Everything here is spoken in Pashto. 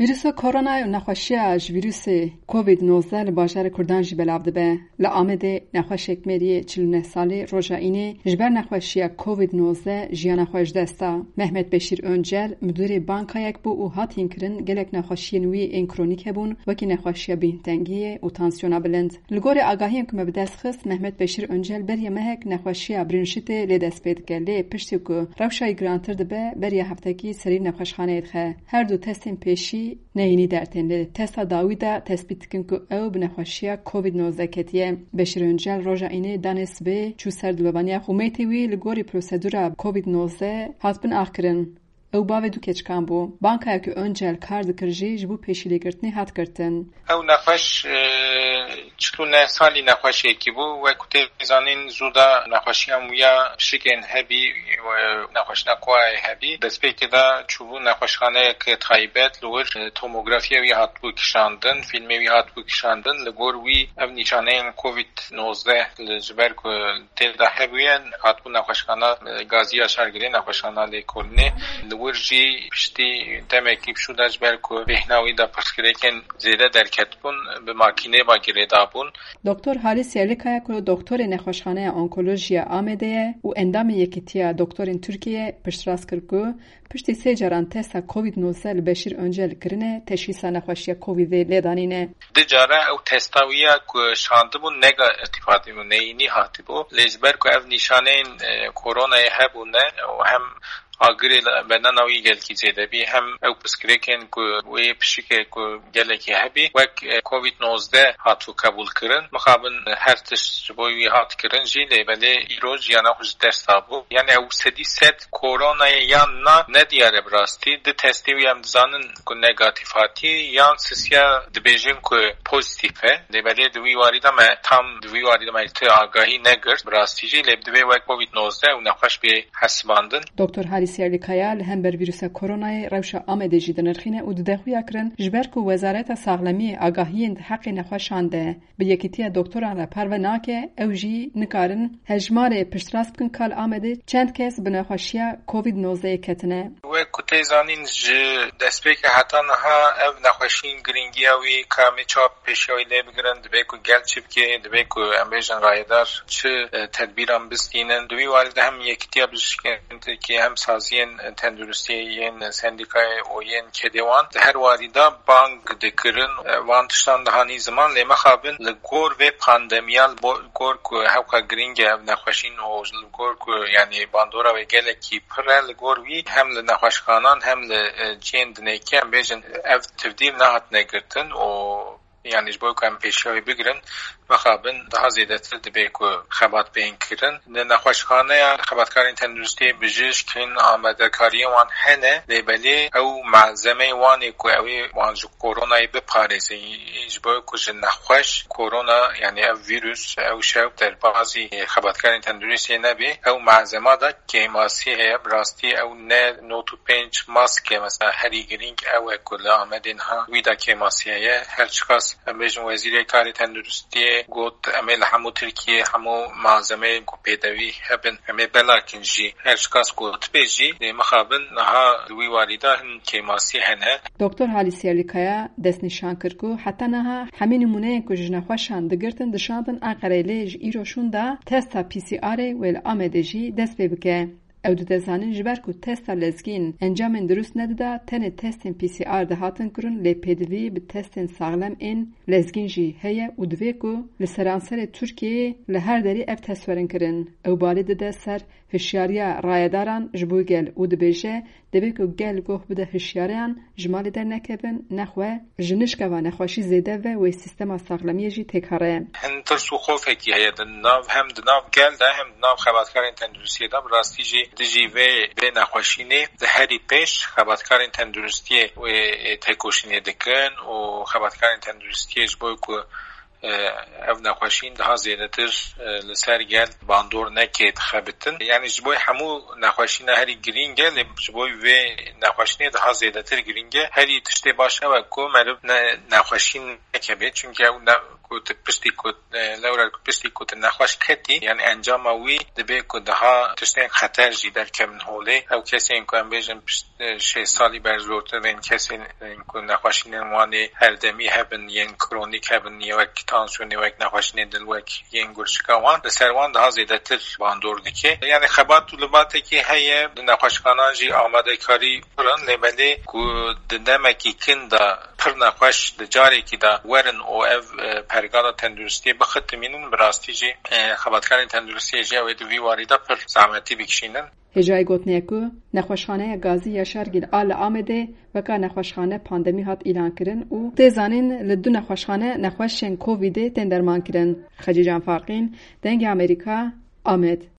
ویروس کرونا و نخوشی از ویروس کووید 19 لباجار کردان جی بلاو دبه. لآمده نخوشک مری 49 ساله روزاینه جبر نخوشی کووید 19 جیان خوش دستا. محمد بشیر انجل مدیر بانکایک بو و هاتین کرن گلک نخوشی نوی این کرونیک هبون وکی نخوشی بینتنگی و تانسیونا بلند. لگور آگاهیم که مبدس خست محمد بشیر انجل بری مهک نخوشی برنشت لیدس پید گله پشتی که روشای گرانتر دبه بری هفتگی سری نخوشخانه ادخه. هر دو تستین پیشی نهینی درتن تستا داویدا تثبیت کن که او بنخوشی کووید 19 کتیه. بشیر انجل روزاینه دانست به چو سردلوبانیا خومیتوی لگوری پروسیدورا کووید 19 هاتبن آخرن. او باوی دو کچکان بو. بانکایی که انجل کارد کرجی جبو پیشیلی گرتنی هات کرتن. او نخوش چطور سالی نخوشی کی بو و کتی زنین زودا نخوشی هم ویا شکن هبی و نخوش نقوای هبی. دسته که دا چوبو نخوشخانه که تایبت لور توموگرافی وی هات بو کشاندن، فیلمی وی هات بو کشاندن لگور وی او نشانه کووید 19 لجبر که تدا هبیان هات بو نخوشخانه گازی اشارگری نخوشخانه لیکولنه. ورجی پشتی دمکی بشودش برکو بهناوی دا پسکرکن زیده در کتبون به ماکینه با گریدابون. دکتر حالیس یرلیکایا که دکتر نخوشخانه آنکولوژی آمده و اندام یکیتیا دکتر ترکیه پشتراس کرد پشتی سه جران تست کووید 19 بشیر انجل کرنه تشخیص نخوشی کووید لیدانینه. دجاره او تستاویا که شاندبون نگا ارتفاعی و نینی هاتی بو لیزبر که او نشانه کرونا هبونه و هم آگری بدناوی گل کی زیده بی هم او پسکریکن که وی پشیکه که گله کی هبی و کووید 19 هاتو قبول کرن مخابن هر تش بوی هات کرن جی لیبله ایروز یا نخوش دستابو یعنی او سدی ست کرونا یا ندیاره براستی ده تستی ویم زانن که نگاتیفاتی یا سسیا دبیجن که پوزیتیفه لیبله دوی واریده ما تام دوی واریده ما الته آگاهی نگرد براستی جی لیبده و کووید 19 و نخوش به حسباندن. دکتر حالیس یرلیکایا هم بر ویروس کرونا روش آمده جدی نرخینه و دخویا کرن جبر که وزارت ساغلمی آگاهی حق نخوشانده به یکیتی دکتران را پروناکه اوجی نکارن هجمار پشتراست کن کال آمده چند کس به نخوشی کووید 19 کتنه و کتیزانین دست به که حتی نها او نخوشین گرینگیاوی کامی چاپ پیشیوی لی بگرن دبی که گل چیب که دبی که امبیجن رایدار چه تدبیران بستینن دوی والد هم یکیتی بشکن که هم سازین تندرستی این سندیکای اوین کدیوان هر واریدا بانک دکرن وانتشتان دهانی زمان لیمه خوابن لگور و پاندمیال گور که هوکا گرینگ نخوشین و لگور که یعنی باندورا و گله کی پره لگور وی هم لنخوشخانان هم لجین دنیکی هم بیجن اف تفدیل نهات نگرتن و یعنی جبوی که هم پیشیوی بگرن مخابن daha زیادتر دبی که خبات بین کرن نخوشخانه خباتکارین تندرستی بجش کن آمده کاری وان هنه لیبلی او معظمه وانی که اوی وانجو کرونای بپارزه جبوی که نخوش کرونا یعنی او ویروس او شب در بعضی خباتکارین تندرستی نبی او معظمه دا کیماسی هی براستی او نه نوتو پنج ماسک مثلا هری گرینگ او کل آمدین ها ویدا کیماسی هی هر چکاس بیشتر وزیر کاری تندرستی گوت امیل همو ترکیه همو معظمه گو پیداوی هبن امیل بلاکنجی هرچکاس گوت بیجی مخابن نها دوی واریده هم کیماسی هنه. دکتر حالیس یرلیکایا دست نشان کرد حتی نها همین نمونه که جنخوشان دگرتن دشاندن اقریلیج ایروشون دا تستا پی سی آر ویل آمده جی دست ببکه. او دو دزانین جبر که تست لزگین انجام درست نداده تن تست پی سی آر ده هاتن کرن لی پیدوی به تست ساغلم این لزگین جی هیه و دوی که لسرانسر ترکیه لهر داری اف تصورن کرن او بالی ده سر هشیاریا رایداران جبوی گل و دبیجه دبی که گل گوه بده هشیاریان جمالی در نکبن نخواه جنشکه و نخواشی زیده و سیستم ساغلمی جی تکاره هن ترسو خوفه که هیه دناو هم دناو گل ده هم دناو خباتکارین تندرستی ده براستی جی دجی و نخوشینه ده هری پیش خباتکارین تندرستی و تکوشینه دکن و خباتکارین تندرستی جبوی که او نخوشین ده زیادتر لسر گل باندور نکید خبتن یعنی جبوی همو نخوشین هری گرینگه جبوی و نخوشین ده زیادتر گرینگه هری تشتی باشه و که مرب نخوشین نکبه چونکه او کوت پشتی کوت لورا پشتی کوت نخواش کتی یعنی انجام وی دبی کو daha تشتین خطر جی در کمن هوله او کسی این که بیشتر 6 سالی برزورتر و این کسی این که نخواشین موانی هر دمی هبن ین کرونیک هبن یک تانسیون یک نخواشین دلوک ین گرشکوان بسروان daha زیادتر باندوردی که یعنی خبرت طلباتی که هی نخواشکانان جی آماده کاری پرن لبلی کو دنمکی کندا پر نخواش دجاری که دا ورن او اف پرگادا تندرستی بختمینن براستی جی خبرکاری تندرستی جی و دوی واریدا پر زحمتی بکشینن هجای گوتنه کو نخوشخانه گازی یشار گیر آل آمده و که نخوشخانه پاندمی هات اعلان کرن و تیزانین لدو نخوشخانه نخوشن کووید تندرمان کرن خجیجان فارقین دنگ امریکا آمد